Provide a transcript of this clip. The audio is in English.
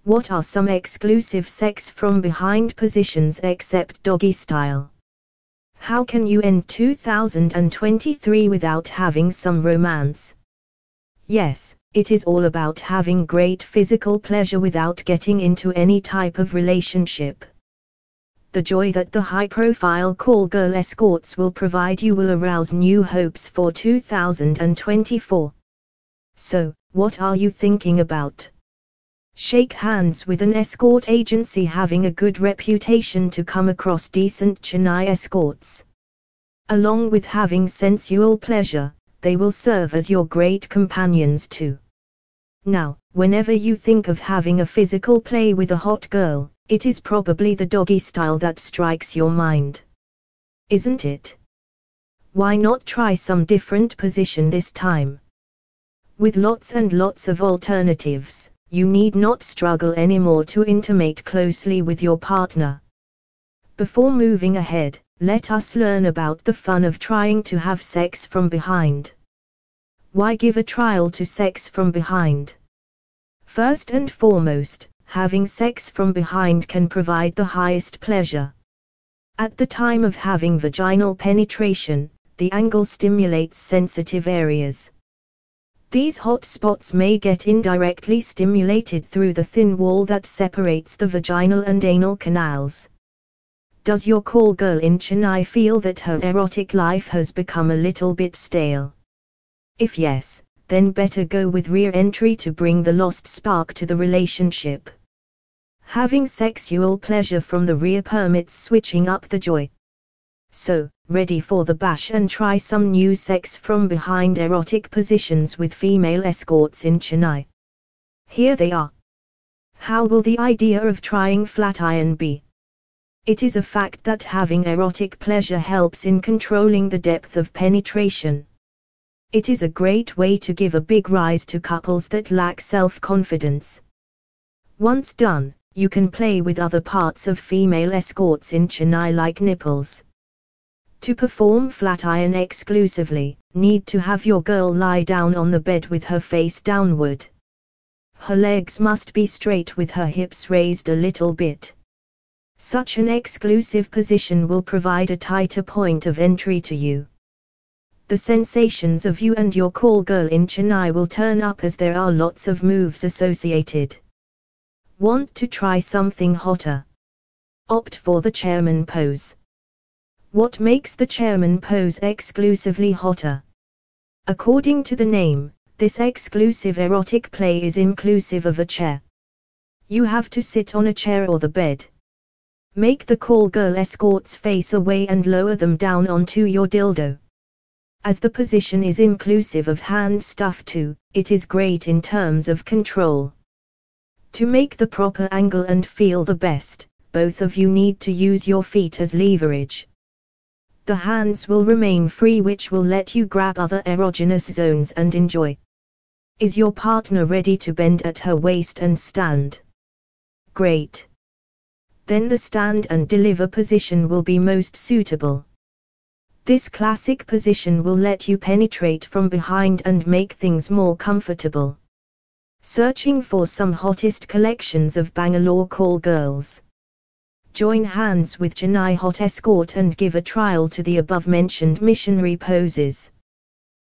What are some exclusive sex from behind positions except doggy style? How can you end 2023 without having some romance? Yes, it is all about having great physical pleasure without getting into any type of relationship. The joy that the high-profile call girl escorts will provide you will arouse new hopes for 2024. So, what are you thinking about? Shake hands with an escort agency having a good reputation to come across decent Chennai escorts. Along with having sensual pleasure, they will serve as your great companions too. Now, whenever you think of having a physical play with a hot girl, it is probably the doggy style that strikes your mind. Isn't it? Why not try some different position this time? With lots and lots of alternatives, you need not struggle anymore to intimate closely with your partner. Before moving ahead, let us learn about the fun of trying to have sex from behind. Why give a trial to sex from behind? First and foremost, having sex from behind can provide the highest pleasure. At the time of having vaginal penetration, the angle stimulates sensitive areas. These hot spots may get indirectly stimulated through the thin wall that separates the vaginal and anal canals. Does your call girl in Chennai feel that her erotic life has become a little bit stale? If yes, then better go with rear entry to bring the lost spark to the relationship. Having sexual pleasure from the rear permits switching up the joy. So, ready for the bash and try some new sex from behind erotic positions with female escorts in Chennai. Here they are. How will the idea of trying flat iron be? It is a fact that having erotic pleasure helps in controlling the depth of penetration. It is a great way to give a big rise to couples that lack self-confidence. Once done, you can play with other parts of female escorts in Chennai like nipples. To perform flat iron exclusively, need to have your girl lie down on the bed with her face downward. Her legs must be straight with her hips raised a little bit. Such an exclusive position will provide a tighter point of entry to you. The sensations of you and your call girl in Chennai will turn up as there are lots of moves associated. Want to try something hotter? Opt for the chairman pose. What makes the chairman pose exclusively hotter? According to the name, this exclusive erotic play is inclusive of a chair. You have to sit on a chair or the bed. Make the call girl escorts face away and lower them down onto your dildo. As the position is inclusive of hand stuff too, it is great in terms of control. To make the proper angle and feel the best, both of you need to use your feet as leverage. The hands will remain free, which will let you grab other erogenous zones and enjoy. Is your partner ready to bend at her waist and stand? Great. Then the stand and deliver position will be most suitable. This classic position will let you penetrate from behind and make things more comfortable. Searching for some hottest collections of Bangalore call girls? Join hands with Chennai Hot Escort and give a trial to the above-mentioned missionary poses.